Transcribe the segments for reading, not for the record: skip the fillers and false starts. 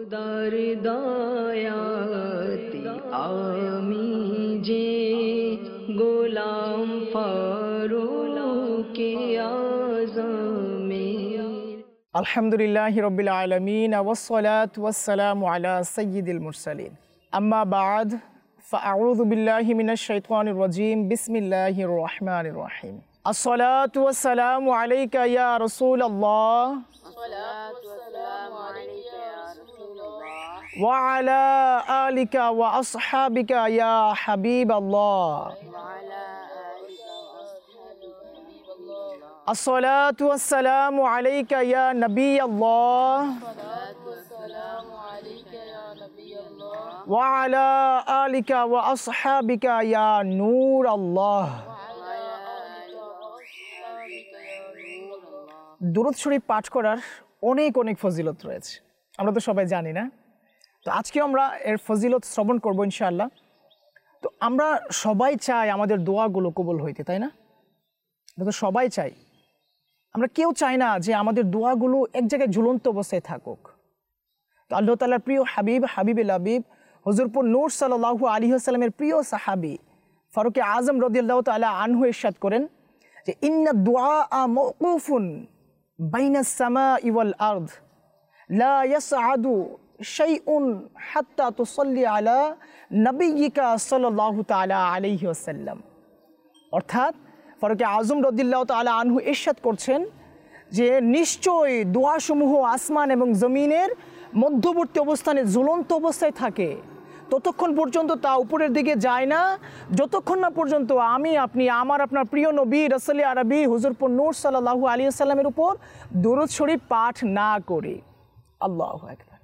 খোদার দয়াতে আমি যে গোলাম ফারুক আযমের। আলহামদুলিল্লাহি রাব্বিল আলামিন ওয়াসসালাতু ওয়াসসালামু আলা সাইয়্যিদিল মুরসালিন। আম্মা বা'দ, ফাআউযু বিল্লাহি মিনাশ শাইতানির রাজীম। বিসমিল্লাহির রহমানির রহিম। আসসালাতু ওয়াসসালামু আলাইকা ইয়া রাসূলুল্লাহ ওয়া আলা আলিকা ওয়া আসহাবিকা ইয়া হাবিবাল্লাহ। আসসালাতু ওয়াসসালামু আলাইকা ইয়া নবিয়াল্লাহ ওয়া আলা আলিকা ওয়া আসহাবিকা ইয়া নূরাল্লাহ। দুরূদ শরীফ পাঠ করার অনেক অনেক ফজিলত রয়েছে, আমরা তো সবাই জানি না। তো আজকে আমরা এর ফজিলত শ্রবণ করব ইনশাআল্লাহ। তো আমরা সবাই চাই আমাদের দোয়াগুলো কবুল হইতে, তাই না? আমরা তো সবাই চাই। আমরা কেউ চাই না যে আমাদের দোয়াগুলো এক জায়গায় ঝুলন্ত অবস্থায় থাকুক। তো আল্লাহ তাআলার প্রিয় হাবিব হাবিবুল হাবিব হুজুরপুর নূর সাল্লাল্লাহু আলাইহি ওয়াসাল্লামের প্রিয় সাহাবী ফারুক আজম রাদিয়াল্লাহু তাআলা আনহু ইরশাদ করেন যে ইন্না দুআ মাওকুফুন বাইনাস সামাই ওয়াল আরদ লা ইয়াসআদু শাইউন হাত্তা তুসাল্লি আলা নবিয়্যিকা সাল্লাল্লাহু তাআলা আলাইহি ওয়াসাল্লাম। অর্থাৎ ফারুক আজম রাদিয়াল্লাহু তাআলা আনহু ইরশাদ করছেন যে নিশ্চয় দোয়াসমূহ আসমান এবং জমিনের মধ্যবর্তী অবস্থানে ঝুলন্ত অবস্থায় থাকে, ততক্ষণ পর্যন্ত তা উপরের দিকে যায় না যতক্ষণ না পর্যন্ত আমি আপনি আপনার প্রিয় নবী রাসূল আরবি হুজুরপুর নূর সাল্লাল্লাহু আলাইহি ওয়াসাল্লামের উপর দরুদ শরীফ পাঠ না করি। আল্লাহু আকবার।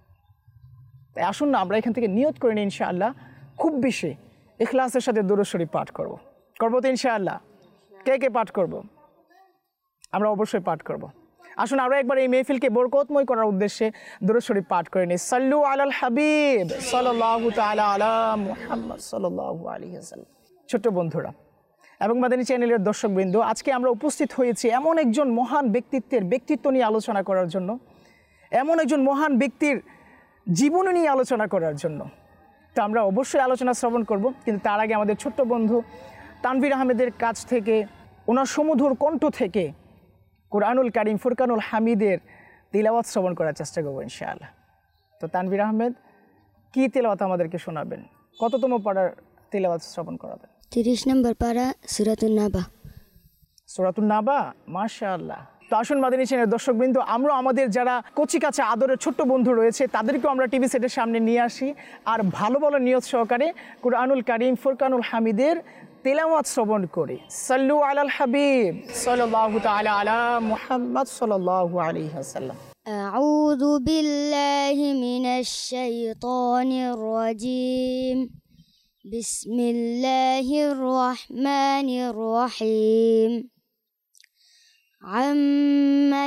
তাই আসুন না আমরা এখান থেকে নিয়ত করে নিই ইনশাআল্লাহ খুব বেশি ইখলাসের সাথে দরুদ শরীফ পাঠ করব তো ইনশাআল্লাহ। কে কে পাঠ করব? আমরা অবশ্যই পাঠ করব। আসুন আমরা একবার এই মেহফিলকে বরকতময় করার উদ্দেশ্যে দরুদ শরীফ পাঠ করে নিই। সাল্লু আলাল হাবিব সাল্লাল্লাহু তাআলা আলা মুহাম্মদ সাল্লাল্লাহু আলাইহি ওয়াসাল্লাম। ছোট্ট বন্ধুরা এবং মাদানী চ্যানেলের দর্শকবৃন্দ, আজকে আমরা উপস্থিত হয়েছি এমন একজন মহান ব্যক্তিত্বের ব্যক্তিত্ব নিয়ে আলোচনা করার জন্য, এমন একজন মহান ব্যক্তির জীবন নিয়ে আলোচনা করার জন্য। তো আমরা অবশ্যই আলোচনা শ্রবণ করব, কিন্তু তার আগে আমাদের ছোট্ট বন্ধু তানভীর আহমেদের কাছ থেকে, ওনার সুমধুর কণ্ঠ থেকে কুরআনুল কারীম ফুরকানুল হামিদের তিলাওয়াত শ্রবণ করার চেষ্টা করবো ইনশাআল্লাহ। তো তানভীর আহমেদ কি তিলাওয়াত আমাদেরকে শোনাবেন? কততম পারার তিলাওয়াত শ্রবণ করাবেন? 30 নম্বর পারা সূরাতুন নাবা। সূরাতুন নাবা, মাশাআল্লাহ। তো আসুন মাদানী চ্যানেলের দর্শকবৃন্দ, আমরা আমাদের যারা কচি কাছে আদরের ছোট্ট বন্ধু রয়েছে তাদেরকেও আমরা টিভি সেটের সামনে নিয়ে আসি আর ভালো ভালো নিয়ত সহকারে কুরআনুল কারীম ফুরকানুল হামিদের তিলাওয়াত শ্রবণ করি। সাল্লু আলাল হাবিব সাল্লাল্লাহু তাআলা আলা মুহাম্মদ সাল্লাল্লাহু আলাইহি ওয়াসাল্লাম। আউযু বিল্লাহি মিনাশ শাইতানির রাজীম। বিসমিল্লাহির রহমানির রহিম। আম্মা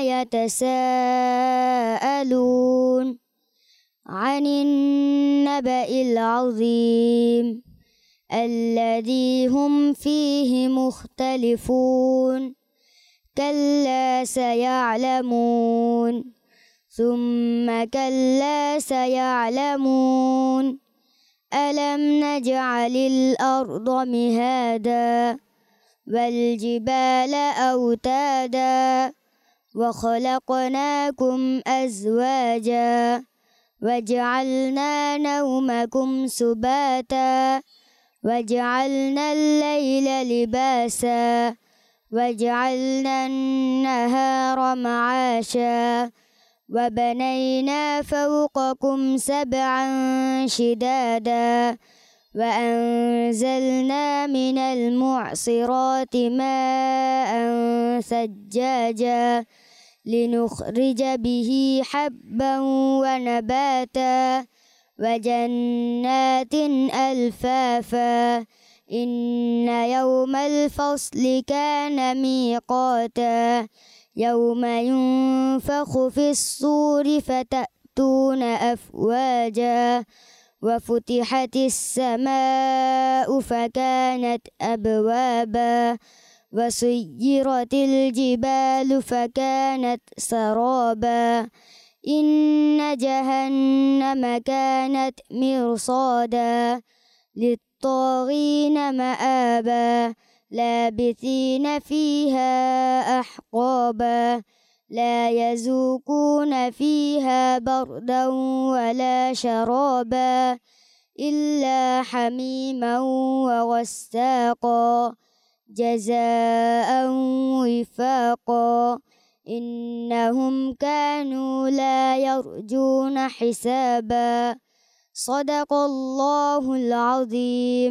ইয়াতাসাআলুন আনিন নাবাইল আযীম الذي هم فيه مختلفون كلا سيعلمون ثم كلا سيعلمون ألم نجعل الأرض مهادا والجبال أوتادا وخلقناكم أزواجا وجعلنا نومكم سباتا وجعلنا الليل لباسا وجعلنا النهار معاشا وبنينا فوقكم سبعا شدادا وأنزلنا من المعصرات ماء ثجاجا لنخرج به حبا ونباتا وجنات ألفافا إن يوم الفصل كان ميقاتا يوم ينفخ في الصور فتأتون أفواجا وفتحت السماء فكانت أبوابا وسيرت الجبال فكانت سرابا إن جهنم كانت مرصادا للطاغين مآبا لابثين فيها أحقابا لا يذوقون فيها بردا ولا شرابا إلا حميما وغساقا جزاء وفاقا إنهم كانوا لا يرجون حسابا صدق الله العظيم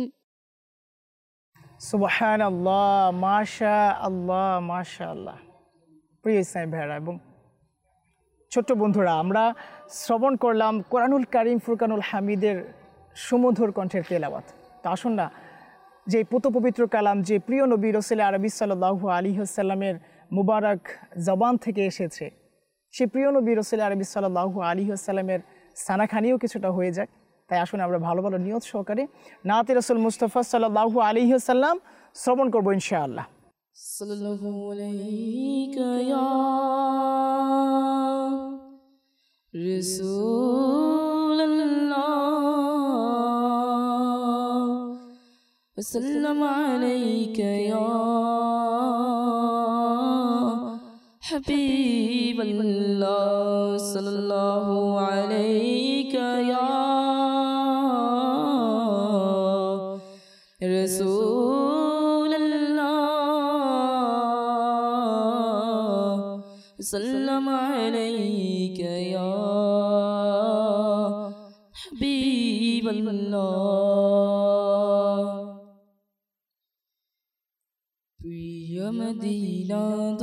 সুবহানাল্লাহ, মাশা আল্লাহ, মাশা আল্লাহ। প্রিয় ইসলামী ভাইয়েরা এবং ছোট্ট বন্ধুরা, আমরা শ্রবণ করলাম কোরআনুল কারীম ফুরকানুল হামিদের সুমধুর কণ্ঠের তেলাওয়াত। তা আসুন না, যে পবিত্র কালাম, যে প্রিয় নবী রাসূল আরবি সাল্লাল্লাহু আলাইহি ওয়াসাল্লামের মুবারক জবান থেকে এসেছে, সেই প্রিয় নবী রাসূল আরবি সাল্লাল্লাহু আলাইহি ওয়াসাল্লামের সানাখানিও কিছুটা হয়ে যায়। তাই আসুন আমরা ভালো ভালো নিয়ত সহকারে নাতে রাসূল মুস্তাফা সাল্লাল্লাহু আলাইহি ওয়াসাল্লাম শ্রবণ করবো ইনশাআল্লাহ। সাল্লাল্লাহু আলাইকা ইয়া রাসূলুল্লাহ ওয়াসাল্লাম আলাইকা ইয়া হাবিবাল্লাহ সাল্লাল্লাহু আলাইকা ইয়া সাল্লাম আলাইকা ইয়া হাবিবাল্লাহ। প্রিয় মদিনা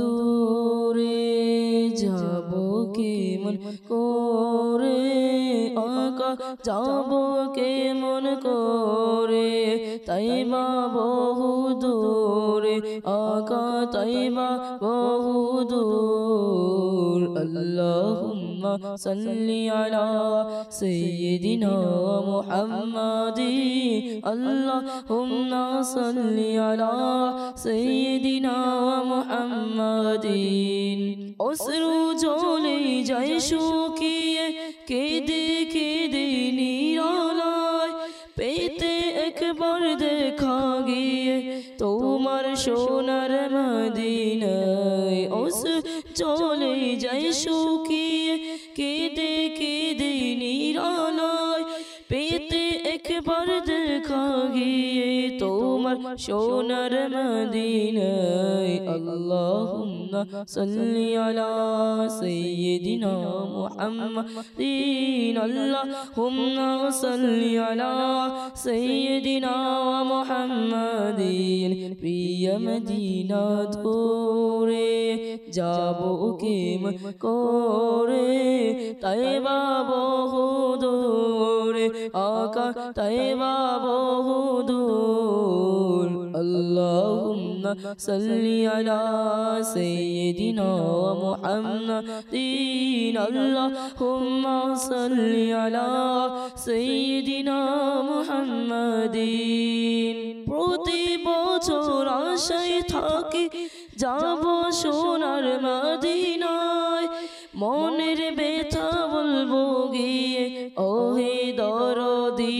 দূরে যাব কেমন করে আকা, যাব কেমন করে তাইবা বহু দূরে আকা, তাইবা বহু দূর। আল্লাহুম্মা সাল্লি আলা সাইয়্যিদিনা মুহাম্মাদিন, আল্লাহুম্মা সাল্লি আলা সাইয়্যিদিনা মুহাম্মাদিন। অশ্রু জ্বলে যায় শুকিয়ে কেঁদে কেঁদে নিরালায়, পেতে একবার দেখা গিয়ে তোমার সোনার মদিনায়। অশ্রু জ্বলে যায় শুকিয়ে কেঁদে কেঁদে নিরালায়, পেতে একবার দেখা গিয়ে তোমার সোনার মদিনায়। আল্লাহুম্মা সাল্লি আলা সাইয়্যিদিনা মুহাম্মাদিন, আল্লাহুম্মা সাল্লি আলা সাইয়্যিদিনা মুহাম্মাদিন। প্রিয় মদিনা দূরে যাব কেমন করে তাইবা বহু দূরে আকা, তাইবা বহু দূর। আল্লাহুম্মা সাল্লি আলা সাইয়্যিদিনা মুহাম্মাদিন, আল্লাহুম্মা সাল্লি আলা সাইয়্যিদিনা মুহাম্মাদিন। প্রতি বছর আশায় থাকি যাব সোনার মদিনায়, মনের ব্যথা বলবো গিয়ে ওহে দরদি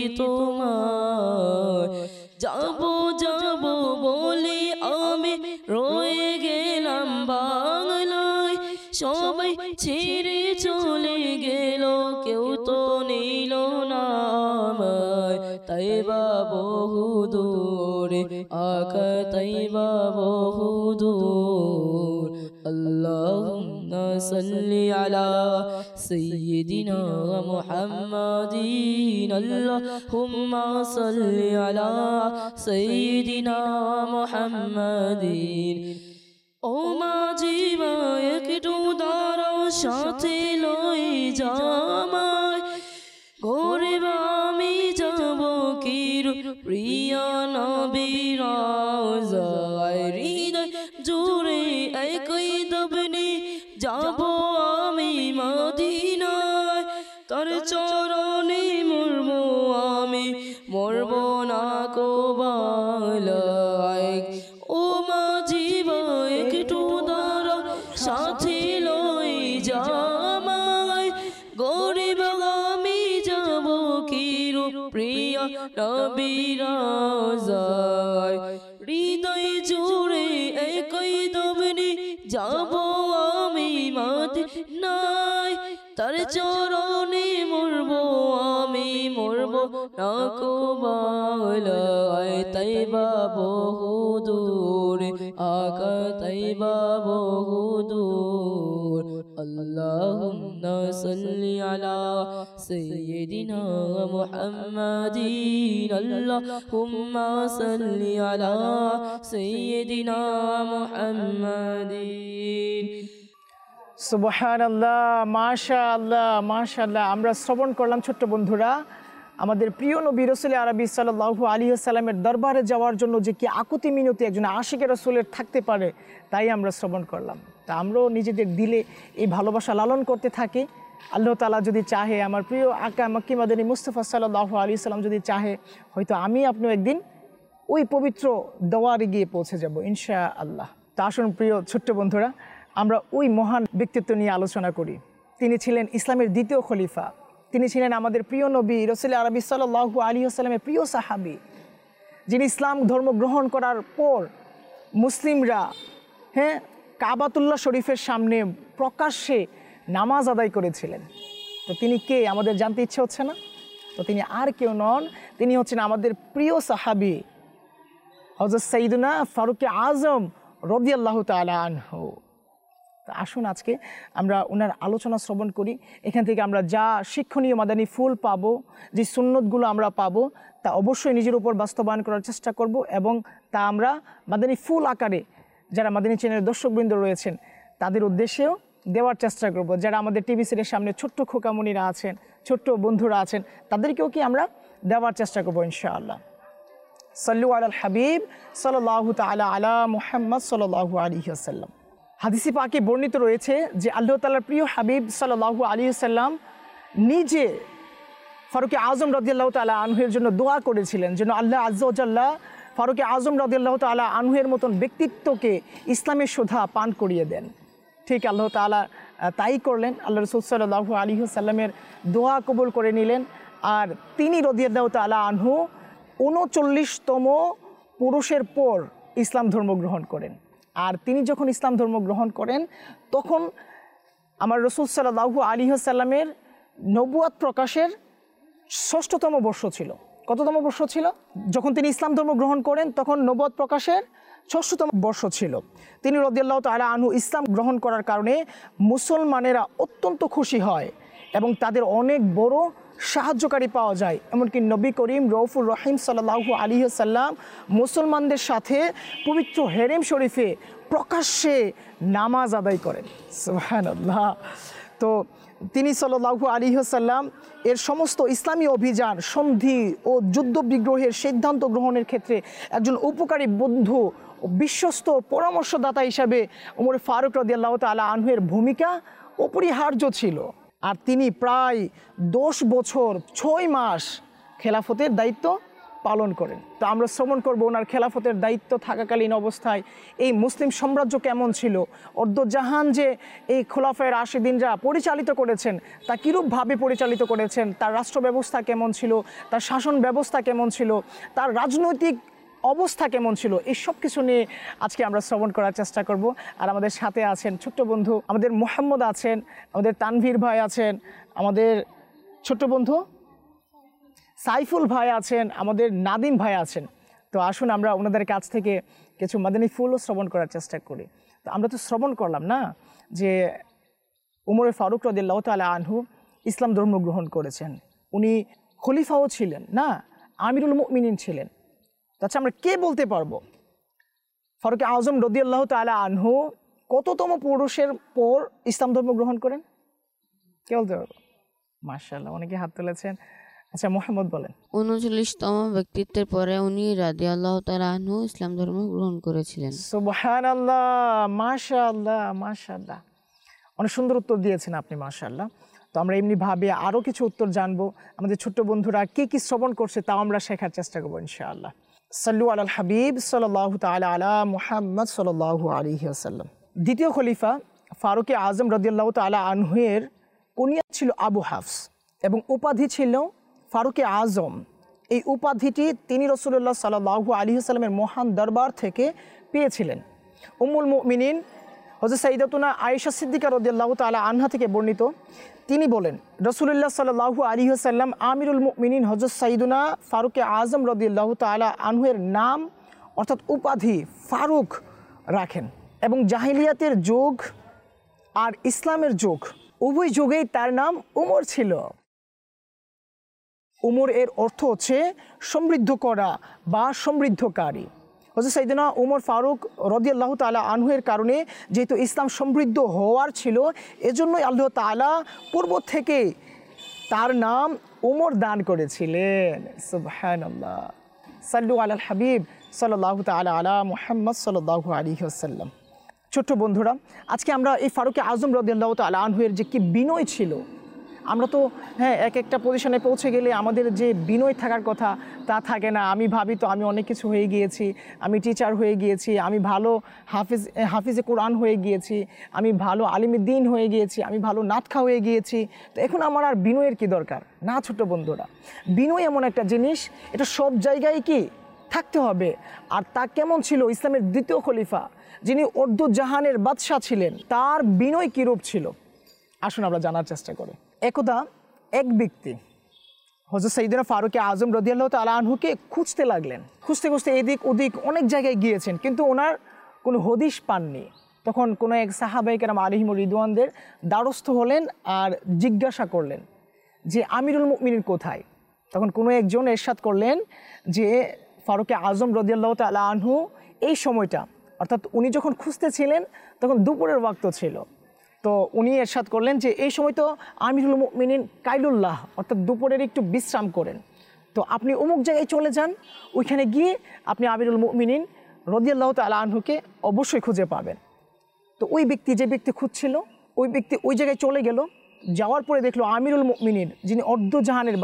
তোমার। যাব যাব বলে আমি রয়ে গেলাম বাংলায়, সবাই ছেড়ে চলে গেল কেউ তো নিল না আমায়। তাইবা বহু দূরে আকা, তাইবা বহু দূর। আল্লাহুম্মা সাল্লি আলা সাইয়্যিদিনা মুহাম্মাদিন, আল্লাহুম্মা সাল্লি আলা সাইয়্যিদিনা মুহাম্মাদিন। ও মাঝিবা একটু দাঁড়াও, সাথে লই জামাই, গরিব আমি যাব কি প্রিয় নবীর রওজায়। হৃদয় জুড়ে একই দাবনি যাব আমি মদিনায়, তার চরণে মরব আমি, মরব না কো বাংলায়। ও মাঝিবা একটু দাঁড়াও, সাথে লই জামাই, প্রিয় নবীর রওজায় হৃদয় জুড়ে একই দমনি যাব আমি মদিনায় তার চরণে মরব আমি মরব না কুবালায় তাইবা বহুদূর আকা তাইবা বহুদূর আল্লাহুম্মা সাল্লি আলা সাইয়্যিদিনা মুহাম্মাদিন আল্লাহুম্মা সাল্লি আলা সাইয়্যিদিনা মুহাম্মাদিন সুবহানাল্লাহ, মাশাআল্লাহ মাশাআল্লাহ। আমরা শ্রবণ করলাম ছোট্ট বন্ধুরা আমাদের প্রিয় নবী রাসূল আরবি সাল্লাল্লাহু আলাইহি ওয়াসাল্লামের দরবারে যাওয়ার জন্য যে কি আকুতি মিনতি একজন আশিকের রাসূলের থাকতে পারে তাই আমরা শ্রবণ করলাম। তা আমরাও নিজেদের দিলে এই ভালোবাসা লালন করতে থাকি। আল্লাহ তাআলা যদি চাহে, আমার প্রিয় আকা মক্কি মাদানী মুস্তাফা সাল্লাল্লাহু আলাইহি ওয়াসাল্লাম যদি চাহে, হয়তো আমি আপনিও একদিন ওই পবিত্র দোয়ারে গিয়ে পৌঁছে যাব ইনশাআল্লাহ। তা আসুন প্রিয় ছোট্ট বন্ধুরা আমরা ওই মহান ব্যক্তিত্ব নিয়ে আলোচনা করি। তিনি ছিলেন ইসলামের দ্বিতীয় খলিফা। তিনি ছিলেন আমাদের প্রিয় নবী রাসূল আরবি সাল্লাল্লাহু আলাইহি ওয়াসাল্লামের প্রিয় সাহাবী, যিনি ইসলাম ধর্ম গ্রহণ করার পর মুসলিমরা কাবাতুল্লাহ শরীফের সামনে প্রকাশ্যে নামাজ আদায় করেছিলেন। তো তিনি কে আমাদের জানতে ইচ্ছে হচ্ছে না? তো তিনি আর কেউ নন, তিনি হচ্ছেন আমাদের প্রিয় সাহাবী হযরত সাইয়্যিদুনা ফারুক আজম রাদিয়াল্লাহু তাআলা আনহু। আসুন আজকে আমরা ওনার আলোচনা শ্রবণ করি। এখান থেকে আমরা যা শিক্ষণীয় মাদানী ফুল পাবো, যে সুন্নতগুলো আমরা পাবো তা অবশ্যই নিজের উপর বাস্তবায়ন করার চেষ্টা করব এবং তা আমরা মাদানী ফুল আকারে যারা মাদানী চ্যানেলের দর্শকবৃন্দ রয়েছেন তাদের উদ্দেশ্যেও দেওয়ার চেষ্টা করব। যারা আমাদের টিভি সেটের সামনে ছোট্ট খোকামণিরা আছেন, ছোট্ট বন্ধুরা আছেন, তাদেরকেও কি আমরা দেওয়ার চেষ্টা করবো ইনশাআল্লাহ। সাল্লু আলাল হাবিব সাল্লাল্লাহু তাআলা আলা মুহাম্মদ সাল্লাল্লাহু আলাইহি ওয়াসাল্লাম। হাদিসে পাকে বর্ণিত রয়েছে যে আল্লাহ তাআলার প্রিয় হাবিব সাল্লাল্লাহু আলাইহি ওয়াসাল্লাম নিজে ফারুক আজম রাদিয়াল্লাহু তাআলা আনহুর জন্য দোয়া করেছিলেন যেন আল্লাহ আজ্জা ওয়া জাল্লা ফারুক আজম রাদিয়াল্লাহু তাআলা আনহুর মতন ব্যক্তিত্বকে ইসলামের সুধা পান করিয়ে দেন। ঠিক আল্লাহ তাআলা তাই করলেন। আল্লাহ রাসূল সাল্লাল্লাহু আলাইহি ওয়াসাল্লামের দোয়া কবুল করে নিলেন। আর তিনি রাদিয়াল্লাহু তাআলা আনহু ৩৯তম পুরুষের পর ইসলাম ধর্ম গ্রহণ করেন। আর তিনি যখন ইসলাম ধর্ম গ্রহণ করেন তখন আমার রাসূল সাল্লাল্লাহু আলাইহি ওয়াসাল্লামের নবুয়াত প্রকাশের ৬ষ্ঠতম বর্ষ ছিল। কততম বর্ষ ছিল? যখন তিনি ইসলাম ধর্ম গ্রহণ করেন তখন নবুয়াত প্রকাশের ৬ষ্ঠতম বর্ষ ছিল। তিনি রাদিয়াল্লাহু তাআলা আনহু ইসলাম গ্রহণ করার কারণে মুসলমানেরা অত্যন্ত খুশি হয় এবং তাদের অনেক বড় সাহায্যকারী পাওয়া যায়। এমনকি নবী করিম রউফুর রহিম সাল্লাল্লাহু আলাইহি ওয়াসাল্লাম মুসলমানদের সাথে পবিত্র হেরেম শরীফে প্রকাশ্যে নামাজ আদায় করেন। সুবহানাল্লাহ। তো তিনি সাল্লাল্লাহু আলাইহি ওয়াসাল্লাম এর সমস্ত ইসলামী অভিযান, সন্ধি ও যুদ্ধ বিগ্রহের সিদ্ধান্ত গ্রহণের ক্ষেত্রে একজন উপকারী বন্ধু ও বিশ্বস্ত পরামর্শদাতা হিসাবে ওমর ফারুক রাদিয়াল্লাহু তাআলা আনহুর ভূমিকা অপরিহার্য ছিল। আর তিনি প্রায় ১০ বছর ৬ মাস খেলাফতের দায়িত্ব পালন করেন। তো আমরা শ্রবণ করব ওনার খেলাফতের দায়িত্ব থাকাকালীন অবস্থায় এই মুসলিম সাম্রাজ্য কেমন ছিল, অর্ধজাহান যে এই খোলাফায়ে রাশিদিনরা পরিচালিত করেছেন তা কীরূপভাবে পরিচালিত করেছেন, তার রাষ্ট্র ব্যবস্থা কেমন ছিল, তার শাসন ব্যবস্থা কেমন ছিল, তার রাজনৈতিক অবস্থা কেমন ছিল, এই সব কিছু নিয়ে আজকে আমরা শ্রবণ করার চেষ্টা করব। আর আমাদের সাথে আছেন ছোট্ট বন্ধু আমাদের মোহাম্মদ আছেন, আমাদের তানভীর ভাই আছেন, আমাদের ছোট্ট বন্ধু সাইফুল ভাই আছেন, আমাদের নাদিম ভাই আছেন। তো আসুন আমরা ওনাদের কাছ থেকে কিছু মাদানী ফুলও শ্রবণ করার চেষ্টা করি। তো আমরা তো শ্রবণ করলাম না যে উমর ফারুক রাদিয়াল্লাহু তাআলা আনহু ইসলাম ধর্ম গ্রহণ করেছেন, উনি খলিফাও ছিলেন না, আমিরুল মুমিনিন ছিলেন। আচ্ছা আমরা কে বলতে পারবো ফারুক আজম রাদিয়াল্লাহু তাআলা আনহু কততম পুরুষের পর ইসলাম ধর্ম গ্রহণ করেন? কে বলতে পারবো? মাশাআল্লাহ, অনেকে হাত তুলেছেন। আচ্ছা মোহাম্মদ বলেন। ৩৯তম ব্যক্তিত্বের পরে উনি রাদিয়াল্লাহু তাআলা আনহু ইসলাম ধর্ম গ্রহণ করেছিলেন। সুবহানাল্লাহ, মাশাআল্লাহ মাশাআল্লাহ, অনেক সুন্দর উত্তর দিয়েছেন আপনি, মাশাআল্লাহ। তো আমরা এমনিভাবে আরও কিছু উত্তর জানবো। আমাদের ছোট্ট বন্ধুরা কী কী শ্রবণ করছে তাও আমরা শেখার চেষ্টা করবো ইনশাআল্লাহ। সাল্লু আলাল হাবিব সাল্লাল্লাহু তাআলা আলা মুহাম্মদ সাল্লাল্লাহু আলাইহি ওয়াসাল্লাম। দ্বিতীয় খলিফা ফারুক আজম রাদিয়াল্লাহু তাআলা আনহুয়ের কুনিয়া ছিল আবু হাফস এবং উপাধি ছিল ফারুক আজম। এই উপাধিটি তিনি রাসূলুল্লাহ সাল্লাল্লাহু আলাইহি ওয়াসাল্লামের মহান দরবার থেকে পেয়েছিলেন। উম্মুল মুমিনিন হযরত সাইয়্যিদাতুনা আয়েশা সিদ্দিকা রাদিয়াল্লাহু তাআলা আনহা থেকে বর্ণিত, তিনি বলেন রাসূলুল্লাহ সাল্লাল্লাহু আলাইহি ওয়াসাল্লাম আমিরুল মুমিনিন হযরত সাইয়্যিদুনা ফারুক আযম রাদিয়াল্লাহু তাআলা আনহুর নাম অর্থাৎ উপাধি ফারুক রাখেন এবং জাহিলিয়াতের যুগ আর ইসলামের যুগ উভয় যুগেই তার নাম উমর ছিল। উমর এর অর্থ হচ্ছে সমৃদ্ধ করা বা সমৃদ্ধকারী। হযরত সাইয়েদনা উমর ফারুক রাদিয়াল্লাহু তাআলা আনহুর কারণে যেহেতু ইসলাম সমৃদ্ধ হওয়ার ছিল, এজন্যই আল্লাহ তাআলা পূর্ব থেকে তার নাম উমর দান করেছিলেন। সুবহানাল্লাহ। সাল্লু আলাল হাবিব সাল্লাল্লাহু তাআলা আলা মুহাম্মদ সাল্লাল্লাহু আলাইহি ওয়াসাল্লাম। ছোট্ট বন্ধুরা, আজকে আমরা এই ফারুক আজম রাদিয়াল্লাহু তাআলা আনহুর যে কি বিনয় ছিল, আমরা তো এক একটা পজিশনে পৌঁছে গেলে আমাদের যে বিনয় থাকার কথা থাকে না। আমি ভাবি তো আমি অনেক কিছু হয়ে গিয়েছি, আমি টিচার হয়ে গিয়েছি, আমি ভালো হাফিজে কোরআন হয়ে গিয়েছি, আমি ভালো আলিমে দ্বীন হয়ে গিয়েছি, আমি ভালো নাতখা হয়ে গিয়েছি, তো এখন আমার আর বিনয়ের কি দরকার? না ছোট্ট বন্ধুরা, বিনয় এমন একটা জিনিস, এটা সব জায়গায় কি থাকতে হবে। আর তা কেমন ছিল? ইসলামের দ্বিতীয় খলিফা যিনি জাহানের বাদশাহ ছিলেন, তার বিনয় কীরূপ ছিল আসুন আমরা জানার চেষ্টা করি। একদা এক ব্যক্তি হযরত সাইয়েদনা ফারুক আজম রাদিয়াল্লাহু তাআলা আনহুকে খুঁজতে লাগলেন। খুঁজতে খুঁজতে এদিক ওদিক অনেক জায়গায় গিয়েছেন, কিন্তু ওনার কোনো হদিশ পাননি। তখন কোনো এক সাহাবায়ে কেরাম আলাইহিমুর রিদওয়ানদের দ্বারস্থ হলেন আর জিজ্ঞাসা করলেন যে আমিরুল মুমিনিন কোথায়? তখন কোনো একজন ইরশাদ করলেন যে ফারুক আজম রাদিয়াল্লাহু তাআলা আনহু এই সময়টা, অর্থাৎ উনি যখন খুঁজতেছিলেন তখন দুপুরের ওয়াক্ত ছিল, তো উনি ইরশাদ করলেন যে এই সময় তো আমিরুল মুমিনিন কাইলুল্লাহ, অর্থাৎ দুপুরের একটু বিশ্রাম করেন, তো আপনি অমুক জায়গায় চলে যান, ওইখানে গিয়ে আপনি আমিরুল মুমিনিন রাদিয়াল্লাহু তাআলা আনহুকে অবশ্যই খুঁজে পাবেন। তো ওই ব্যক্তি, যে ব্যক্তি খুঁজছিল, ওই ব্যক্তি ওই জায়গায় চলে গেল। যাওয়ার পরে দেখলো আমিরুল মুমিনিন যিনি অর্ধজাহানের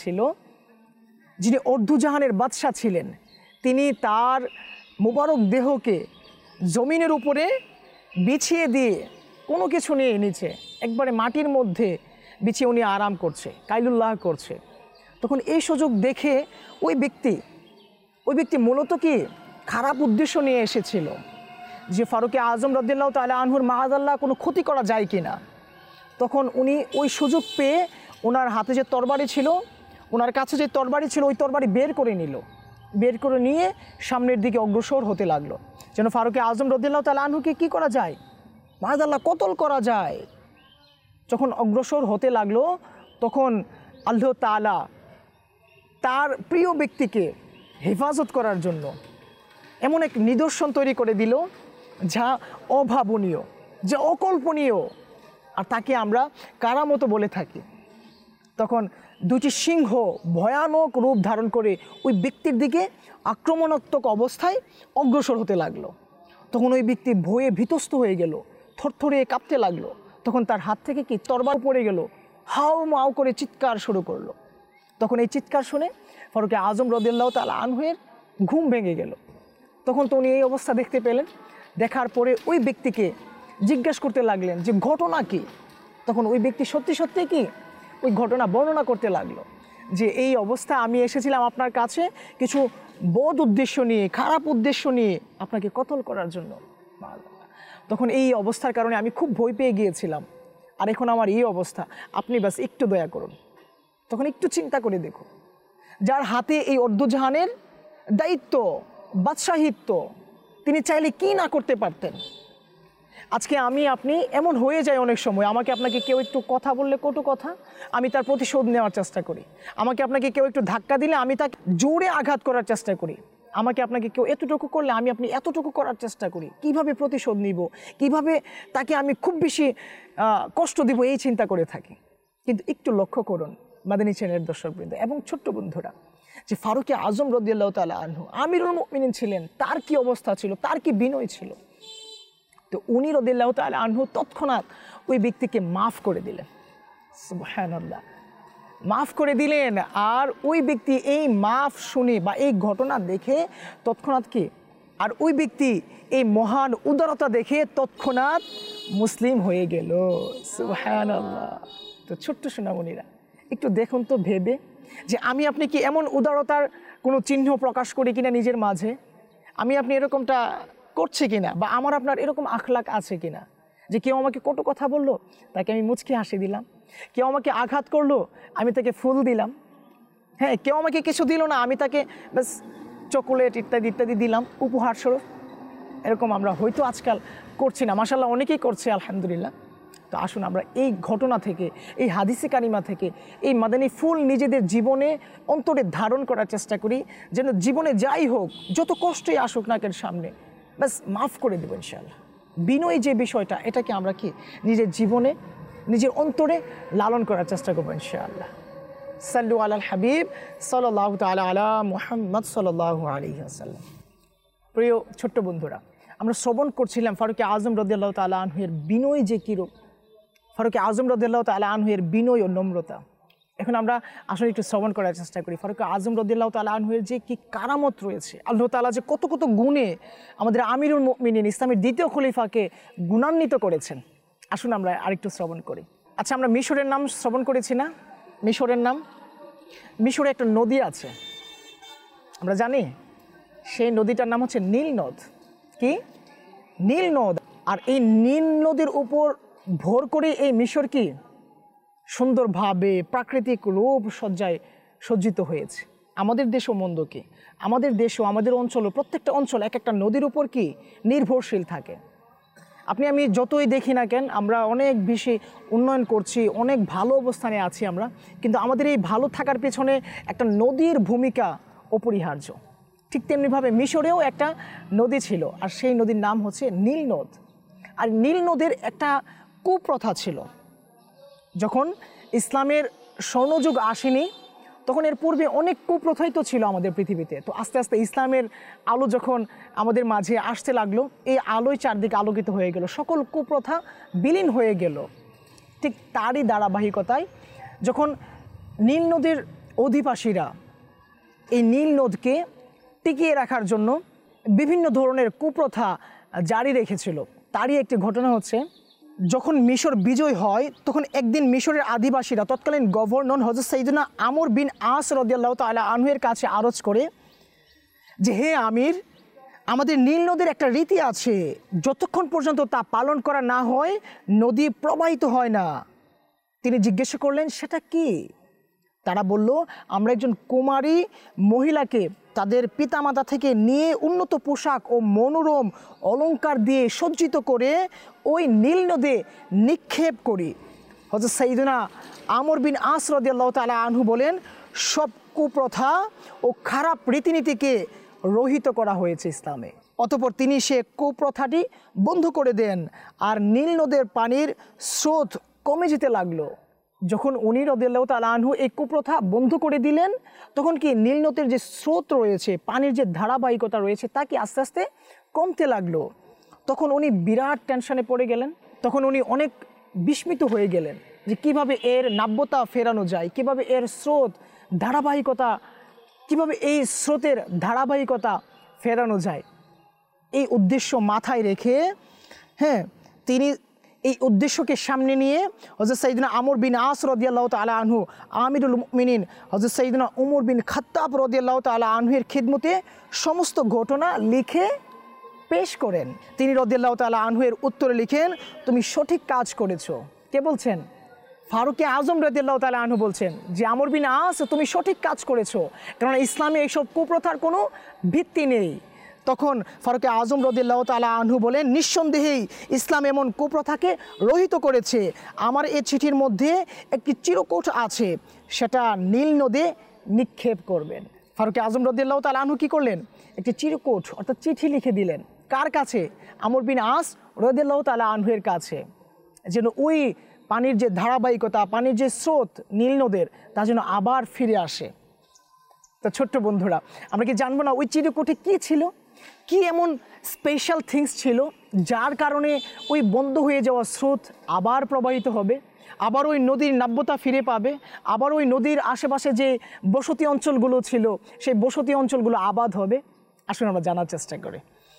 বাদশাহ ছিলেন, তিনি তার মুবারক দেহকে জমিনের উপরে বিছিয়ে দিয়ে কোনো কিছু নিয়ে নিচে একবারে মাটির মধ্যে বিছিয়ে উনি আরাম করছে, কাইলুল্লাহ করছে। তখন এই সুযোগ দেখে ওই ব্যক্তি মূলত কি খারাপ উদ্দেশ্য নিয়ে এসেছিল যে ফারুক আজম রাদিয়াল্লাহু তাআলা আনহুর মাআযাল্লাহ কোনো ক্ষতি করা যায় কি না। তখন উনি ওই সুযোগ পেয়ে ওনার হাতে যে তরবারি ছিল, ওনার কাছে যে তরবারি ছিল, ওই তরবারি বের করে নিয়ে সামনের দিকে অগ্রসর হতে লাগলো, যেন ফারুক আজম রাদিয়াল্লাহু তাআলা আনহুকে কী করা যায়, মাআযাল্লাহ কতল করা যায়। যখন অগ্রসর হতে লাগলো তখন আল্লাহ তাআলা তার প্রিয় ব্যক্তিকে হেফাজত করার জন্য এমন এক নিদর্শন তৈরি করে দিল যা অভাবনীয়, যা অকল্পনীয়, আর তাকে আমরা কারামত বলে থাকি। তখন দুটি সিংহ ভয়ানক রূপ ধারণ করে ওই ব্যক্তির দিকে আক্রমণাত্মক অবস্থায় অগ্রসর হতে লাগলো। তখন ওই ব্যক্তি ভয়ে ভীতস্ত হয়ে গেল, থরথরে কাঁপতে লাগলো। তখন তার হাত থেকে কি তরবার পড়ে গেল, হাউ মাউ করে চিৎকার শুরু করলো। তখন এই চিৎকার শুনে ফারুক আজম রাদিয়াল্লাহু তাআলা আনহুর ঘুম ভেঙে গেল। তখন তো উনি এই অবস্থা দেখতে পেলেন, দেখার পরে ওই ব্যক্তিকে জিজ্ঞাসা করতে লাগলেন যে ঘটনা কি। তখন ওই ব্যক্তি সত্যি কি ওই ঘটনা বর্ণনা করতে লাগলো যে এই অবস্থা আমি এসেছিলাম আপনার কাছে কিছু বদ উদ্দেশ্য নিয়ে, খারাপ উদ্দেশ্য নিয়ে আপনাকে কতল করার জন্য। তখন এই অবস্থার কারণে আমি খুব ভয় পেয়ে গিয়েছিলাম, আর এখন আমার এই অবস্থা, আপনি ব্যাস একটু দয়া করুন। তখন একটু চিন্তা করে দেখুন, যার হাতে এই অর্ধজাহানের দায়িত্ব, বাদশাহিত্ব, তিনি চাইলে কি না করতে পারতেন। আজকে আপনি এমন হয়ে যায় অনেক সময়, আমাকে আপনাকে কেউ একটু কথা বললে, কটু কথা, আমি তার প্রতিশোধ নেওয়ার চেষ্টা করি। আপনাকে কেউ একটু ধাক্কা দিলে আমি তাকে জোরে আঘাত করার চেষ্টা করি। আপনাকে কেউ এতটুকু করলে আপনি এতটুকু করার চেষ্টা করি। কিভাবে প্রতিশোধ নিব, কিভাবে তাকে আমি খুব বেশি কষ্ট দিব, এই চিন্তা করে থাকি। কিন্তু একটু লক্ষ্য করুন মাদানী চ্যানেলের দর্শকবৃন্দ এবং ছোট্ট বন্ধুরা, যে ফারুক আজম রাদিয়াল্লাহু তাআলা আনহু আমিরুল মুমিনিন ছিলেন, তার কি অবস্থা ছিল, তার কি বিনয় ছিল। তো উনি রাদিয়াল্লাহু তাআলা আনহু তৎক্ষণাৎ ওই ব্যক্তিকে মাফ করে দিলেন। সুবহানাল্লাহ, মাফ করে দিলেন। আর ওই ব্যক্তি এই মাফ শুনে বা এই ঘটনা দেখে তৎক্ষণাৎ কি, আর ওই ব্যক্তি এই মহান উদারতা দেখে তৎক্ষণাৎ মুসলিম হয়ে গেল। সুবহানাল্লাহ। তো ছোট্ট সোনামণিরা, একটু দেখুন তো ভেবে যে আমি আপনি কি এমন উদারতার কোনো চিহ্ন প্রকাশ করি কিনা নিজের মাঝে, আমি আপনি এরকমটা করছি কিনা, বা আমার আপনার এরকম আখলাক আছে কিনা যে কেউ আমাকে কটু কথা বললো তাকে আমি মুচকি হাসি দিলাম, কেউ আমাকে আঘাত করলো আমি তাকে ফুল দিলাম, হ্যাঁ কেউ আমাকে কিছু দিল না আমি তাকে ব্যাস চকোলেট ইত্যাদি ইত্যাদি দিলাম উপহার স্বরূপ। এরকম আমরা হয়তো আজকাল করছি না, মাশাআল্লাহ অনেকেই করছে আলহামদুলিল্লাহ। তো আসুন আমরা এই ঘটনা থেকে, এই হাদিসে কারিমা থেকে, এই মাদানী ফুল নিজেদের জীবনে অন্তরে ধারণ করার চেষ্টা করি, যেন জীবনে যাই হোক, যত কষ্টই আসুক না কেন সামনে, ব্যাস মাফ করে দেবো ইনশাআল্লাহ। বিনয় যে বিষয়টা, এটাকে আমরা কি নিজের জীবনে, নিজের অন্তরে লালন করার চেষ্টা করবো ইনশাআল্লাহ। সাল্লু আলাল হাবিব সাল্লাল্লাহু তাআলা আলা মুহাম্মদ সাল্লাল্লাহু আলাইহি ওয়াসাল্লাম। প্রিয় ছোট্ট বন্ধুরা, আমরা শ্রবণ করছিলাম ফারুক আজম রাদিয়াল্লাহু তাআলা আনহুর বিনয় যে কিরূপ, ফারুক আজম রাদিয়াল্লাহু তাআলা আনহুর বিনয় ও নম্রতা। এখন আমরা আসলে একটু শ্রবণ করার চেষ্টা করি ফারুক আজম রাদিয়াল্লাহু তাআলা আনহুর যে কি কারামত রয়েছে, আল্লাহ তাআলা যে কত কত গুণে আমাদের আমিরুল মুমিনিন ইসলামের দ্বিতীয় খলিফাকে গুণান্বিত করেছেন। আসুন আমরা আরেকটু শ্রবণ করি। আচ্ছা, আমরা মিশরের নাম শ্রবণ করেছি না? মিশরের নাম, মিশরে একটা নদী আছে আমরা জানি, সেই নদীটার নাম হচ্ছে নীল নদ। কি? নীল নদ। আর এই নীল নদীর উপর ভোর করে এই মিশর কি সুন্দরভাবে প্রাকৃতিক রূপ সজ্জায় সজ্জিত হয়েছে। আমাদের দেশও মন্দ কি, আমাদের দেশও, আমাদের অঞ্চলও, প্রত্যেকটা অঞ্চল এক একটা নদীর উপর কি নির্ভরশীল থাকে। আপনি আমি যতই দেখি না কেন, আমরা অনেক বেশি উন্নয়ন করছি, অনেক ভালো অবস্থানে আছি আমরা, কিন্তু আমাদের এই ভালো থাকার পেছনে একটা নদীর ভূমিকা অপরিহার্য। ঠিক তেমনিভাবে মিশরেও একটা নদী ছিল, আর সেই নদীর নাম হচ্ছে নীল নদ। আর নীল নদের একটা কুপ্রথা ছিল। যখন ইসলামের স্বর্ণযুগ আসেনি, তখন এর পূর্বে অনেক কুপ্রথাই তো ছিল আমাদের পৃথিবীতে। তো আস্তে আস্তে ইসলামের আলো যখন আমাদের মাঝে আসতে লাগলো, এই আলোয় চারদিকে আলোকিত হয়ে গেল, সকল কুপ্রথা বিলীন হয়ে গেল। ঠিক তারই ধারাবাহিকতায় যখন নীল নদীর অধিবাসীরা এই নীল নদকে টিকিয়ে রাখার জন্য বিভিন্ন ধরনের কুপ্রথা জারি রেখেছিল, তারই একটি ঘটনা হচ্ছে, যখন মিশর বিজয় হয় তখন একদিন মিশরের আদিবাসীরা তৎকালীন গভর্নর হযরত সাইয়েদনা আমর বিন আস রাদিয়াল্লাহু তাআলা আনহুর কাছে আরজ করে যে, হে আমির, আমাদের নীল নদীর একটা রীতি আছে, যতক্ষণ পর্যন্ত তা পালন করা না হয় নদী প্রবাহিত হয় না। তিনি জিজ্ঞেস করলেন, সেটা কি? তারা বলল, আমরা একজন কুমারী মহিলাকে তাদের পিতামাতা থেকে নিয়ে উন্নত পোশাক ও মনোরম অলংকার দিয়ে সজ্জিত করে ওই নীল নদে নিক্ষেপ করি। হযরত সাইয়েদনা আমর বিন আস রাদিয়াল্লাহু তাআলা আনহু বলেন, সব কুপ্রথা ও খারাপ রীতিনীতিকে রহিত করা হয়েছে ইসলামে। অতঃপর তিনি সে কুপ্রথাটি বন্ধ করে দেন, আর নীল নদের পানির স্রোত কমে যেতে লাগলো। যখন উনি রাদিয়াল্লাহু তাআলা আনহু এই কুপ্রথা বন্ধ করে দিলেন, তখন কি নীল নদের যে স্রোত রয়েছে, পানির যে ধারাবাহিকতা রয়েছে, তা কি আস্তে আস্তে কমতে লাগলো। তখন উনি বিরাট টেনশনে পড়ে গেলেন, তখন উনি অনেক বিস্মিত হয়ে গেলেন যে কিভাবে এর নাব্যতা ফেরানো যায়, কিভাবে এর স্রোত ধারাবাহিকতা, কিভাবে এই স্রোতের ধারাবাহিকতা ফেরানো যায়। এই উদ্দেশ্য মাথায় রেখে, হ্যাঁ, তিনি এই উদ্দেশ্যকে সামনে নিয়ে হযরত সাইয়েদনা আমর বিন আস রাদিয়াল্লাহু তাআলা আনহু আমিরুল মুমিনিন হযরত সাইয়েদনা উমর বিন খাত্তাব রাদিয়াল্লাহু তাআলা আনহুর খিদমতে সমস্ত ঘটনা লিখে পেশ করেন। তিনি রাদিয়াল্লাহু তাআলা আনহুর উত্তরে লিখেন, তুমি সঠিক কাজ করেছো। কে বলছেন? ফারুক আজম রাদিয়াল্লাহু তাআলা আনহু বলছেন যে, আমর বিন আস, তুমি সঠিক কাজ করেছো, কারণ ইসলামে এইসব কুপ্রথার কোনো ভিত্তি নেই। তখন ফারুক আজম রাদিয়াল্লাহু তাআলা আনহু বলেন, নিঃসন্দেহেই ইসলাম এমন কুপ্রথাকে রহিত করেছে। আমার এই চিঠির মধ্যে একটি চিরকুট আছে, সেটা নীল নদে নিক্ষেপ করবেন। ফারুক আজম রাদিয়াল্লাহু তাআলা আনহু কী করলেন? একটি চিরকুট অর্থাৎ চিঠি লিখে দিলেন। কার কাছে? আমর বিন আস রাদিয়াল্লাহু তাআলা আনহুর কাছে, যেন ওই পানির যে ধারাবাহিকতা, পানির যে স্রোত নীল নদের, তা যেন আবার ফিরে আসে। তো ছোট্ট বন্ধুরা, আমরা কি জানবো না ওই চিরকুটে কী ছিল? কি এমন স্পেশাল থিংস ছিল যার কারণে ওই বন্ধ হয়ে যাওয়া স্রোত আবার প্রবাহিত হবে, আবার ওই নদীর নাব্যতা ফিরে পাবে, আবার ওই নদীর আশেপাশে যে বসতি অঞ্চলগুলো ছিল সেই বসতি অঞ্চলগুলো আবাদ হবে? আসুন আমরা জানার চেষ্টা করি।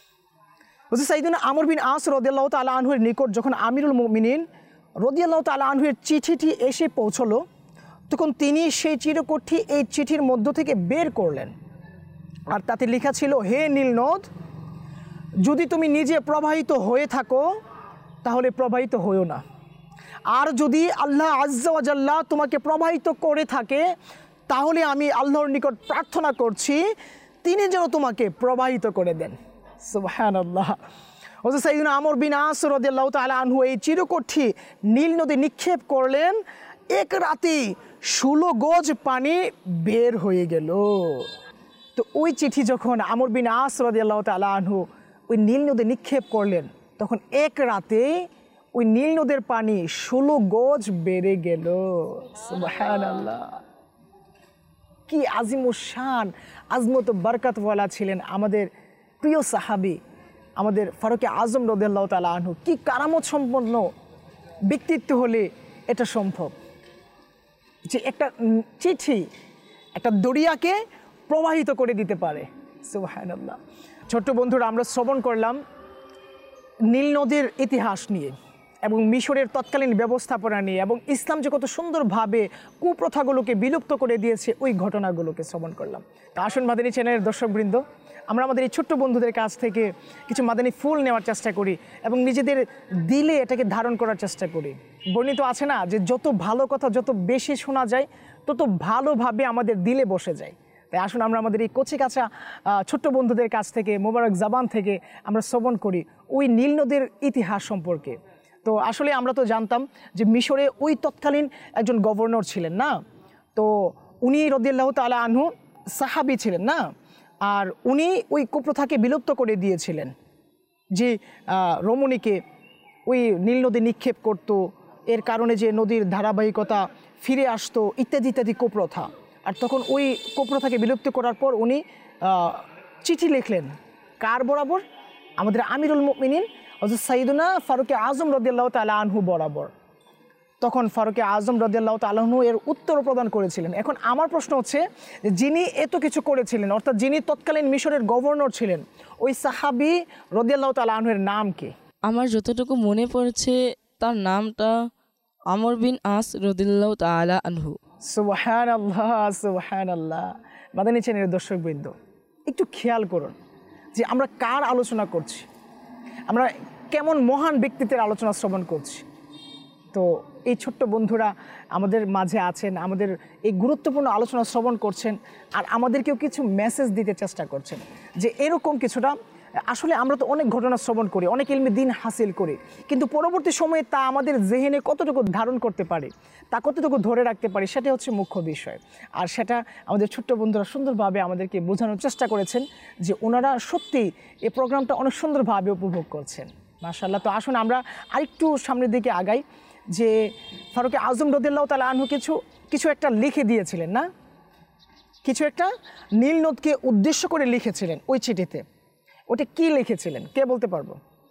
হযরত সাইয়েদনা আমর বিন আস রাদিয়াল্লাহু তাআলা আনহুর নিকট যখন আমিরুল মুমিনিন রাদিয়াল্লাহু তাআলা আনহুর চিঠিটি এসে পৌঁছলো, তখন তিনি সেই চিরকুটটি এই চিঠির মধ্য থেকে বের করলেন, আর তাতে লেখা ছিল, হে নীল নদ, যদি তুমি নিজে প্রবাহিত হয়ে থাকো তাহলে প্রবাহিত হইও না, আর যদি আল্লাহ আজ্জা ওয়া জাল্লা তোমাকে প্রবাহিত করে থাকে তাহলে আমি আল্লাহর নিকট প্রার্থনা করছি তিনি যেন তোমাকে প্রবাহিত করে দেন। সুবহানাল্লাহ। হযরত সাইয়্যিদুনা আমর বিন আস রাদিয়াল্লাহু তাআলা আনহু এই চিরকুটটি নীল নদে নিক্ষেপ করলেন, এক রাতেই 16 গজ পানি বের হয়ে গেল। তো ওই চিঠি যখন আমর বিন আস রাদিয়াল্লাহু তাআলা আনহু ওই নীল নদে নিক্ষেপ করলেন, তখন এক রাতে ওই নীল নদের পানি 16 গজ বেড়ে গেল। সুবহানাল্লাহ। কি আজিমুশান, আজমত বরকতওয়ালা ছিলেন আমাদের প্রিয় সাহাবী, আমাদের ফারুকে আজম রাদিয়াল্লাহু তাআলা আনহু। কি কারামত সম্পন্ন ব্যক্তিত্ব হলে এটা সম্ভব যে একটা চিঠি একটা দরিয়াকে প্রবাহিত করে দিতে পারে। সুবহানাল্লাহ। ছোট্ট বন্ধুরা, আমরা শ্রবণ করলাম নীল নদীর ইতিহাস নিয়ে এবং মিশরের তৎকালীন ব্যবস্থাপনা নিয়ে, এবং ইসলাম যে কত সুন্দরভাবে কুপ্রথাগুলোকে বিলুপ্ত করে দিয়েছে ওই ঘটনাগুলোকে শ্রবণ করলাম। তা আসুন মাদানী চ্যানেলের দর্শকবৃন্দ, আমরা আমাদের এই ছোট্ট বন্ধুদের কাছ থেকে কিছু মাদানী ফুল নেওয়ার চেষ্টা করি এবং নিজেদের দিলে এটাকে ধারণ করার চেষ্টা করি। বর্ণিত আছে না যে যত ভালো কথা যত বেশি শোনা যায় তত ভালোভাবে আমাদের দিলে বসে যায়। তাই আসুন আমরা আমাদের এই কচি কাঁচা ছোট্ট বন্ধুদের কাছ থেকে, মোবারক জাবান থেকে আমরা শ্রবণ করি ওই নীল নদের ইতিহাস সম্পর্কে। তো আসলে আমরা তো জানতাম যে মিশরে ওই তৎকালীন একজন গভর্নর ছিলেন না, তো উনি রাদিয়াল্লাহু তাআলা আনহু সাহাবী ছিলেন না, আর উনি ওই কুপ্রথাকে বিলুপ্ত করে দিয়েছিলেন যে রমণীকে ওই নীল নদী নিক্ষেপ করত, এর কারণে যে নদীর ধারাবাহিকতা ফিরে আসতো ইত্যাদি ইত্যাদি কুপ্রথা। আর তখন ওই কুপ্রথাকে বিলুপ্ত করার পর উনি চিঠি লিখলেন কার বরাবর? আমাদের আমিরুল মুমিনিন হযরত সাইয়্যিদুনা ফারুকে আজম রাদিয়াল্লাহু তাআলা আনহু বরাবর। তখন ফারুকে আজম রাদিয়াল্লাহু তাআলা আনহু এর উত্তর প্রদান করেছিলেন। এখন আমার প্রশ্ন হচ্ছে, যিনি এত কিছু করেছিলেন, অর্থাৎ যিনি তৎকালীন মিশরের গভর্নর ছিলেন, ওই সাহাবী রাদিয়াল্লাহু তাআলা আনহুর নাম কি? আমার যতটুকু মনে পড়ছে তার নামটা আমর বিন আস রাদিয়াল্লাহু তাআলা আনহু। সুবহানাল্লাহ, সুবহানাল্লাহ। মাদানী চ্যানেলের দর্শকবৃন্দ, একটু খেয়াল করুন যে আমরা কার আলোচনা করছি, আমরা কেমন মহান ব্যক্তিত্বের আলোচনা শ্রবণ করছি। তো এই ছোট্ট বন্ধুরা আমাদের মাঝে আছেন, আমাদের এই গুরুত্বপূর্ণ আলোচনা শ্রবণ করছেন, আর আমাদেরকেও কিছু মেসেজ দিতে চেষ্টা করছেন যে এরকম কিছুটা। আসলে আমরা তো অনেক ঘটনা শ্রবণ করি, অনেক ইলমি দিন হাসিল করি, কিন্তু পরবর্তী সময়ে তা আমাদের জেহেনে কতটুকু ধারণ করতে পারি, তা কতটুকু ধরে রাখতে পারি, সেটা হচ্ছে মুখ্য বিষয়। আর সেটা আমাদের ছোট্ট বন্ধুরা সুন্দরভাবে আমাদেরকে বোঝানোর চেষ্টা করেছেন যে ওনারা সত্যিই এই প্রোগ্রামটা অনেক সুন্দরভাবে উপভোগ করছেন। মাশাআল্লাহ। তো আসুন আমরা আরেকটু সামনের দিকে আগাই, যে ফারুকে আজম রাদিয়াল্লাহু তাআলা আনহু কিছু একটা লিখে দিয়েছিলেন না, কিছু একটা নীল নদকে উদ্দেশ্য করে লিখেছিলেন ওই চিঠিতে। ওটা কি লিখেছিলেন, কে বলতে পারবো?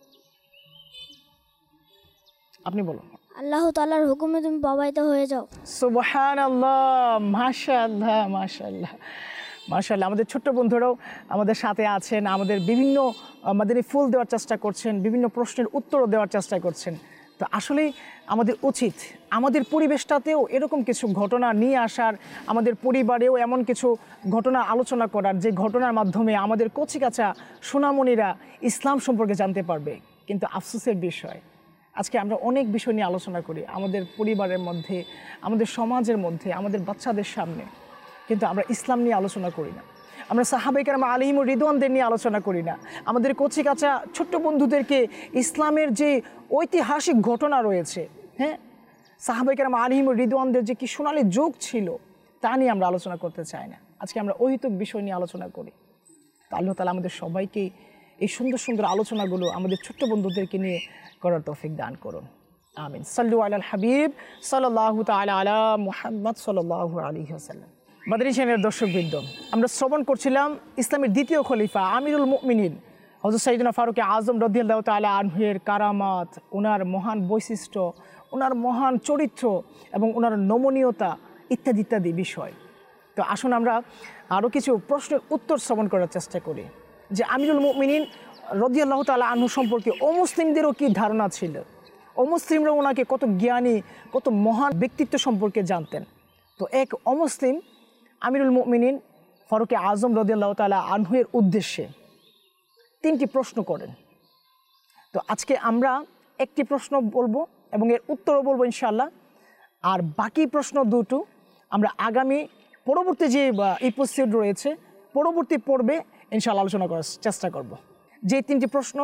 আপনি বলুন। আল্লাহ তাআলার হুকুমে তুমি প্রবাহিত হয়ে যাও। সুবহানাল্লাহ, মাশাআল্লাহ, মাশাআল্লাহ, মাশাআল্লাহ। আমাদের ছোট্ট বন্ধুরাও আমাদের সাথে আছেন, আমাদের বিভিন্ন মাদানী ফুল দেওয়ার চেষ্টা করছেন, বিভিন্ন প্রশ্নের উত্তরও দেওয়ার চেষ্টা করছেন। তো আসলেই আমাদের উচিত আমাদের পরিবেশটাতেও এরকম কিছু ঘটনা নিয়ে আসার, আমাদের পরিবারেও এমন কিছু ঘটনা আলোচনা করার, যে ঘটনার মাধ্যমে আমাদের কচিকাঁচা সোনামণিরা ইসলাম সম্পর্কে জানতে পারবে। কিন্তু আফসোসের বিষয়, আজকে আমরা অনেক বিষয় নিয়ে আলোচনা করি আমাদের পরিবারের মধ্যে, আমাদের সমাজের মধ্যে, আমাদের বাচ্চাদের সামনে, কিন্তু আমরা ইসলাম নিয়ে আলোচনা করি না। আমরা সাহাবায়ে কেরাম আলাইহিমুর রিদওয়ানদের নিয়ে আলোচনা করি না। আমাদের কচিকাঁচা ছোট্ট বন্ধুদেরকে ইসলামের যে ঐতিহাসিক ঘটনা রয়েছে, হ্যাঁ, সাহাবায়ে কেরাম আলাইহিমুর রিদওয়ানদের যে কি সোনালী যুগ ছিল, তা নিয়ে আমরা আলোচনা করতে চাই না। আজকে আমরা অহিতুক বিষয় নিয়ে আলোচনা করি। তা আল্লাহ তাআলা আমাদের সবাইকে এই সুন্দর সুন্দর আলোচনাগুলো আমাদের ছোট্ট বন্ধুদেরকে নিয়ে করার তৌফিক দান করুন। আমিন। সাল্লু আলাল হাবিব সাল্লাল্লাহু তাআলা আলা মুহাম্মদ সাল্লাল্লাহু আলাইহি ওয়াসাল্লাম। মাদানী চ্যানেলের দর্শকবৃন্দ, আমরা শ্রবণ করছিলাম ইসলামের দ্বিতীয় খলিফা আমিরুল মুমিনিন হযরত সাইয়্যিদুনা ফারুকে আজম রাদিয়াল্লাহু তাআলা আনহুর কারামাত, ওনার মহান বৈশিষ্ট্য, ওনার মহান চরিত্র এবং ওনার নমনীয়তা ইত্যাদি ইত্যাদি বিষয়। তো আসুন আমরা আরও কিছু প্রশ্নের উত্তর শ্রবণ করার চেষ্টা করি যে আমিরুল মুমিনিন রাদিয়াল্লাহু তাআলা আনহু সম্পর্কে অমুসলিমদেরও কী ধারণা ছিল, অমুসলিমরা ওনাকে কত জ্ঞানী, কত মহান ব্যক্তিত্ব সম্পর্কে জানতেন। তো এক অমুসলিম আমিরুল মুমিনিন ফারুকে আজম রাদিয়াল্লাহু তাআলা আনহুয়ের উদ্দেশ্যে 3টি প্রশ্ন করেন। তো আজকে আমরা একটি প্রশ্ন বলবো এবং এর উত্তরও বলবো ইনশাআল্লাহ, আর বাকি প্রশ্ন দুটো আমরা আগামী পরবর্তী যে এপিসোড রয়েছে পরবর্তী পর্বে ইনশাআল্লাহ আলোচনা করার চেষ্টা করব। যে 3টি প্রশ্ন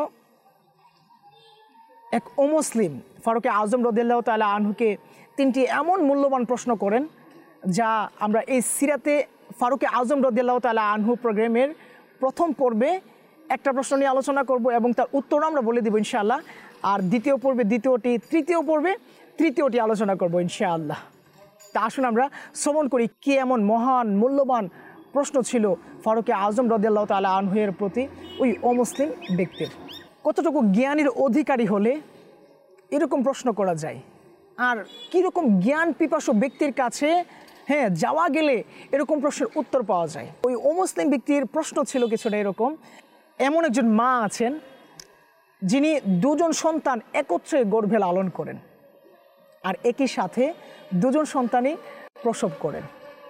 এক অমুসলিম ফারুকে আজম রাদিয়াল্লাহু তাআলা আনহুকে 3টি এমন মূল্যবান প্রশ্ন করেন যা আমরা এই সিরাতে ফারুকে আজম রাদিয়াল্লাহু তাআলা আনহু প্রোগ্রামের প্রথম পর্বে একটা প্রশ্ন নিয়ে আলোচনা করব এবং তার উত্তর আমরা বলে দেব ইনশাআল্লাহ, আর দ্বিতীয় পর্বে দ্বিতীয়টি, তৃতীয় পর্বে তৃতীয়টি আলোচনা করব ইনশাআল্লাহ। তা আসুন আমরা শ্রবণ করি কি এমন মহান মূল্যবান প্রশ্ন ছিল ফারুকে আজম রাদিয়াল্লাহু তাআলা আনহুয়ের প্রতি ওই অমুসলিম ব্যক্তির। কতটুকু জ্ঞানের অধিকারী হলে এরকম প্রশ্ন করা যায়, আর কীরকম জ্ঞান পিপাসু ব্যক্তির কাছে যাওয়া গেলে এরকম প্রশ্নের উত্তর পাওয়া যায়। ওই অমুসলিম ব্যক্তির প্রশ্ন ছিল কিছুটা এরকম। এমন একজন মা আছেন যিনি 2জন সন্তান একত্রে গর্ভে লালন করেন, আর একই সাথে 2জন সন্তানই প্রসব করেন,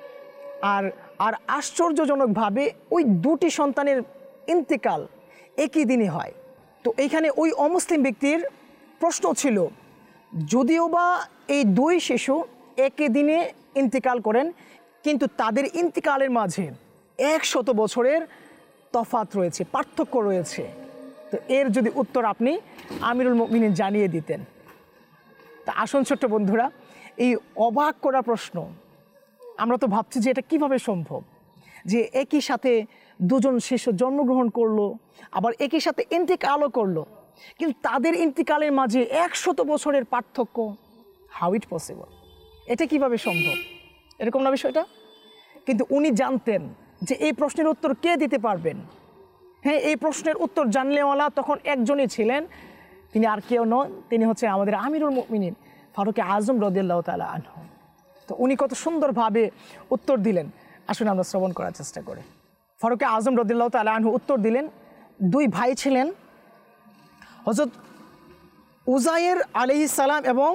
আর আশ্চর্যজনকভাবে ওই 2টি সন্তানের ইন্তেকাল একই দিনে হয়। তো এইখানে ওই অমুসলিম ব্যক্তির প্রশ্ন ছিল, যদিও বা এই 2 শিশু একই দিনে ইন্তেকাল করেন, কিন্তু তাদের ইন্তেকালের মাঝে 100 বছরের তফাৎ রয়েছে, পার্থক্য রয়েছে। তো এর যদি উত্তর আপনি আমিরুল মুমিনিন জানিয়ে দিতেন। তা আসুন ছোট্ট বন্ধুরা, এই অবাক করা প্রশ্ন, আমরা তো ভাবছি যে এটা কিভাবে সম্ভব যে একই সাথে 2জন শিশু জন্মগ্রহণ করলো, আবার একই সাথে ইন্তেকালও করলো, কিন্তু তাদের ইন্তেকালের মাঝে 100 বছরের পার্থক্য। How it possible? এটা কিভাবে সম্ভব? এরকম না বিষয়টা? কিন্তু উনি জানতেন যে এই প্রশ্নের উত্তর কে দিতে পারবেন। এই প্রশ্নের উত্তর জানলেওয়ালা তখন একজনই ছিলেন, তিনি আর কেউ নন, তিনি হচ্ছে আমাদের আমিরুল মুমিনিন ফারুকে আজম রাদিয়াল্লাহু তাআলা আনহু। তো উনি কত সুন্দরভাবে উত্তর দিলেন, আসুন আমরা শ্রবণ করার চেষ্টা করি। ফারুকে আজম রাদিয়াল্লাহু তাআলা আনহু উত্তর দিলেন, 2 ভাই ছিলেন, হযরত উজাইর আলাইহিস সালাম এবং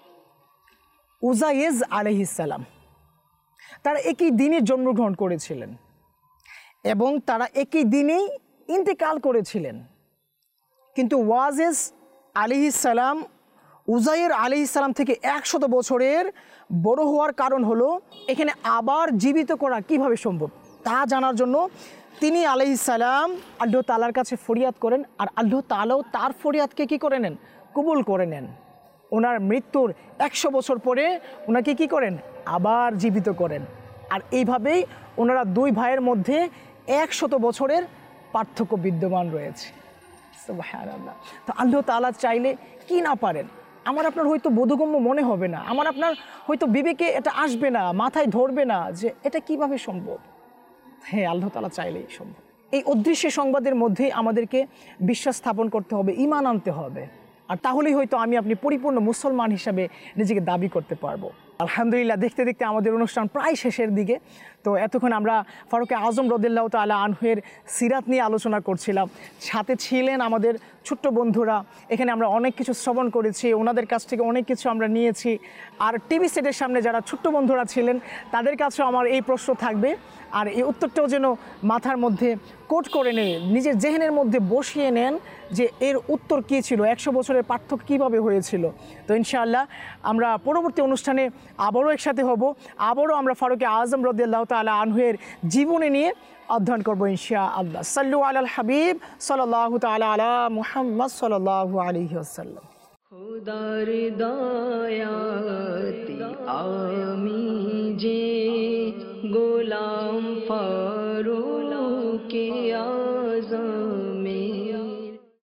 উজাইজ আলাইহিস সালাম। তারা একই দিনে জন্মগ্রহণ করেছিলেন এবং তারা একই দিনেই ইন্তেকাল করেছিলেন। কিন্তু ওয়াজেজ আলাইহিস সালাম উজাইর আলাইহিস সালাম থেকে 100 বছরের বড় হওয়ার কারণ হলো এখানে আবার জীবিত করা কিভাবে সম্ভব তা জানার জন্য তিনি আলাইহিস সালাম আল্লাহ তাআলার কাছে ফরিয়াদ করেন, আর আল্লাহ তাআলাও তার ফরিয়াদকে কি করে নেন? কবুল করে নেন। ওনার মৃত্যুর 100 বছর পরে ওনাকে কি করেন? আবার জীবিত করেন। আর এইভাবেই ওনারা 2 ভাইয়ের মধ্যে 100 বছরের পার্থক্য বিদ্যমান রয়েছে। সুবহানাল্লাহ। তো আল্লাহ তাআলা চাইলে কি না পারেন, আমার আপনার হয়তো বোধগম্য মনে হবে না, আমার আপনার হয়তো বিবেকে এটা আসবে না, মাথায় ধরবে না যে এটা কিভাবে সম্ভব। আল্লাহ তাআলা চাইলেই সম্ভব। এই অদৃশ্য সংবাদের মধ্যেই আমাদেরকে বিশ্বাস স্থাপন করতে হবে, ঈমান আনতে হবে, আর তাহলেই হয়তো আমি আপনি পরিপূর্ণ মুসলমান হিসাবে নিজেকে দাবি করতে পারবো। আলহামদুলিল্লাহ, দেখতে দেখতে আমাদের অনুষ্ঠান প্রায় শেষের দিকে। তো এতক্ষণ আমরা ফারুকে আজম রাদিয়াল্লাহু তাআলা আনহুয়ের সিরাত নিয়ে আলোচনা করছিলাম, সাথে ছিলেন আমাদের ছোট্ট বন্ধুরা। এখানে আমরা অনেক কিছু শ্রবণ করেছি, ওনাদের কাছ থেকে অনেক কিছু আমরা নিয়েছি। আর টিভি সেটের সামনে যারা ছোট্ট বন্ধুরা ছিলেন তাদের কাছেও আমার এই প্রশ্ন থাকবে, আর এই উত্তরটাও যেন মাথার মধ্যে কোট করে নেন, নিজের জেহেনের মধ্যে বসিয়ে নেন যে এর উত্তর কী ছিল, 100 বছরের পার্থক্য কীভাবে হয়েছিল। তো ইনশাআল্লাহ আমরা পরবর্তী অনুষ্ঠানে আবারও একসাথে হব, আবারও আমরা ফারুকে আজম রাদিয়াল্লাহু তাআলা আনহুয়ের জীবনী নিয়ে অধ্যয়ন করবো ইনশাআল্লাহ। সাল্লু আলাল হাবিব সাল্লাল্লাহু তাআলা আলা মুহাম্মদ সাল্লাল্লাহু আলাইহি ওয়াসাল্লাম। খুদার দয়াতে আমি যে গোলাম ফারুকে